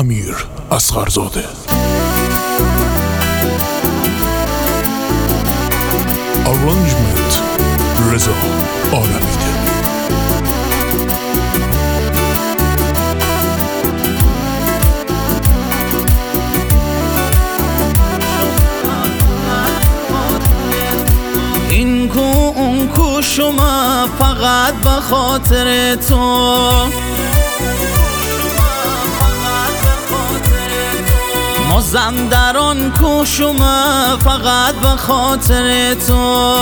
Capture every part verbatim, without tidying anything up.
امیر اصغرزاده. آرانجمنت رضا عالمیده. این کو اون کو شما فقط به خاطر تو، مازندران کو شما فقط به خاطر تو،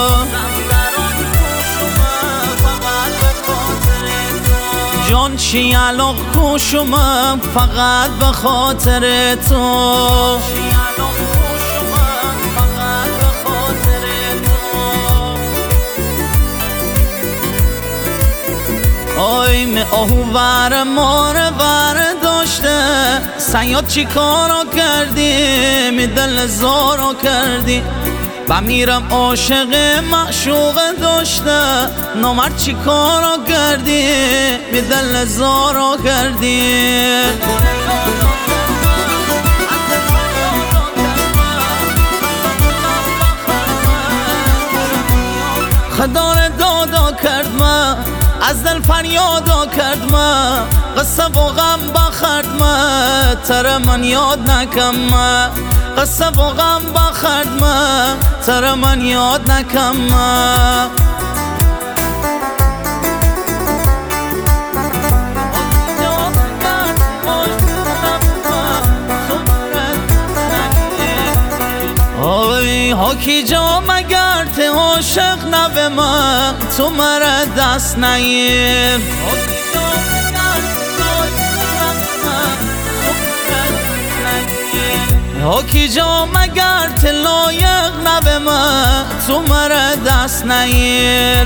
جان چی علاق کو شما فقط به خاطر تو، آی می آهوور ما رو برداشته، سیاد چی کارا کردی می دل زارا کردی، و میرم عاشق معشوق داشته، نامرد چی کارا کردی می دل زارا کردی. خدا رو دادا کرد من، از دل فریادا کرد من، قصه و غم بخرد من، تر من یاد نکم من، قصه و غم بخرد من، تر من یاد نکم من. آی حاکی جا مگر ته عاشق نبه من، تو مرا دست نگیر. حاکی جا مگر ته لایق نبه من، تو مرا دست نگیر.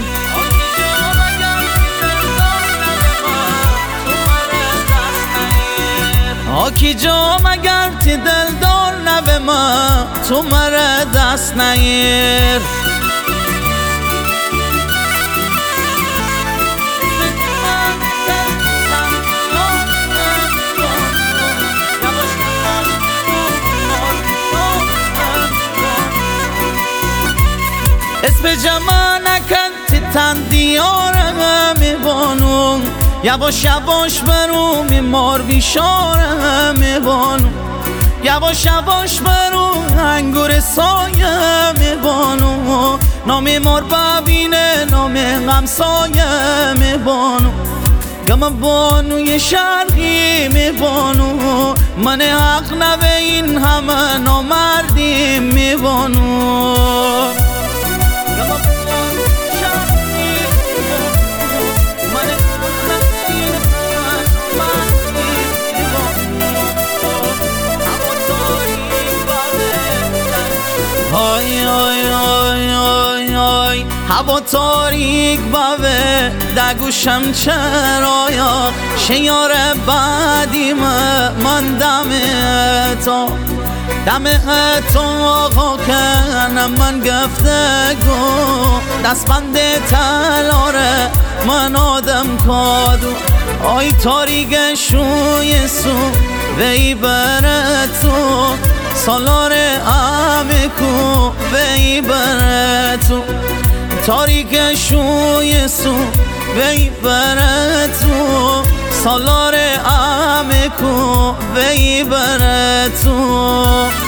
حاکی جا مگر تی دلدار نبه من، تو مرا دست نگیر. اسم جمع نکن تی تن دیارم میبانم، یواش یواش برو میمار بیشارم میبانم، یواش یواش برو انگور سایه میبانم، نام مار ببینه نام غمسایه میبانم، گم بانوی شرقی میبانم، من حق نبه این همه نامردی میبانم. آی آی آی آی آی هوا تاریک بوه دگوشم چرایا، شیار بعدی من دمه تو، دمه تو آقا کنم من گفته گو، دست بند تلاره من آدم کادو، آی تاریک شوی سو وی بره تو، سالار امکو وی بره تو، تاریک شوی سو وی بره تو، سالار امکو وی بره تو.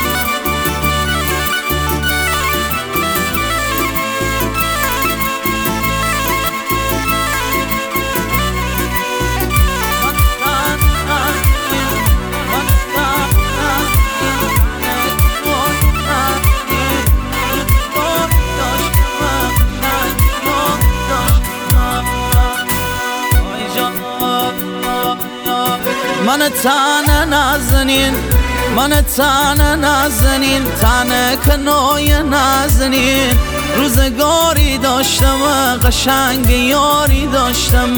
من تن نازنین، من تن نازنین، تن کنای نازنین، روزگاری داشتم قشنگ یاری داشتم،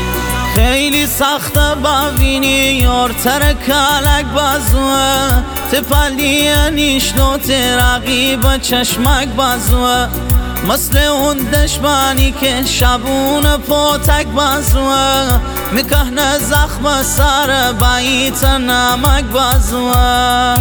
خیلی سخته ببینی یار تر کلک بازوه، تفعلی نیشنو ترقیب چشمک بازوه مثل اون دشمنی که شبون پاتک بازوه میکهنه زخم سر بیت نمک بازوه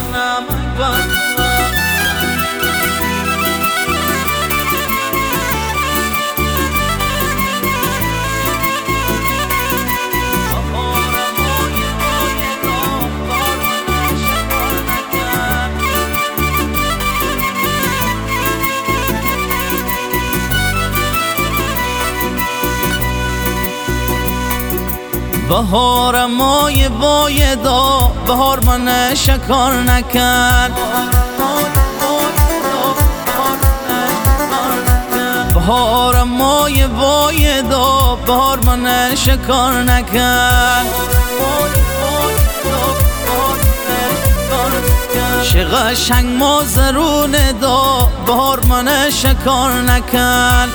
بهار مای وای دا بهار من شکار نکرد بهار مای وای دا بهار من شکار نکرد چه قشنگ مازرون دا بهار من شکار نکرد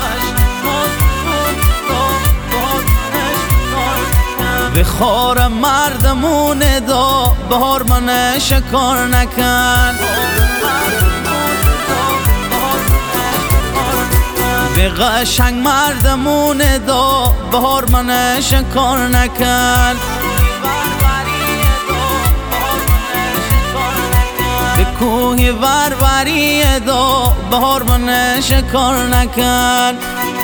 به خار مردمون دا بهار من شکار نکن به قشنگ مردمون دا بهار من شکار نکن به کوه وروری دا بهار من شکار نکن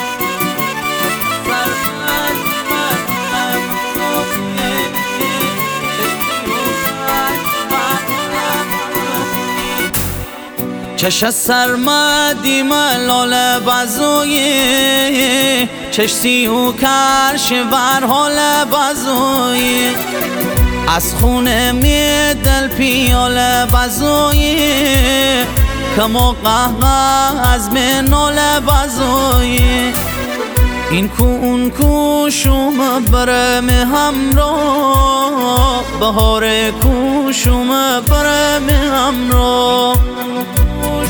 چش سرمدی ملال بازوی چش سیو کرش ور حال بازوی از خونه می دل پیال بازوی کمو قهقه از منال بازوی این کو اون کو شوم برم همراه بهار کو شوم برم همراه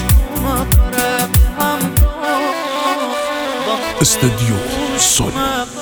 استديو سوني.